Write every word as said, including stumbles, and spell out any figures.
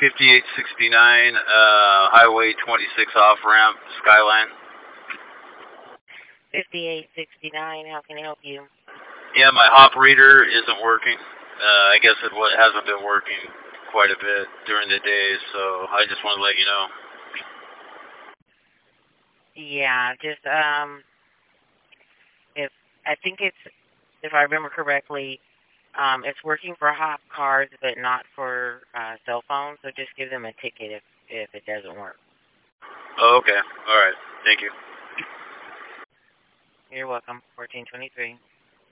fifty-eight sixty-nine, uh, Highway twenty-six off-ramp, Skyline. fifty-eight sixty-nine, how can I help you? Yeah, my hop reader isn't working. Uh, I guess it wa- hasn't been working quite a bit during the day, so I just want to let you know. Yeah, just, um, if, I think it's, if I remember correctly, um, it's working for hop cars, but not for uh, cell phones, so just give them a ticket if, if it doesn't work. Oh, okay. All right. Thank you. You're welcome. fourteen twenty-three.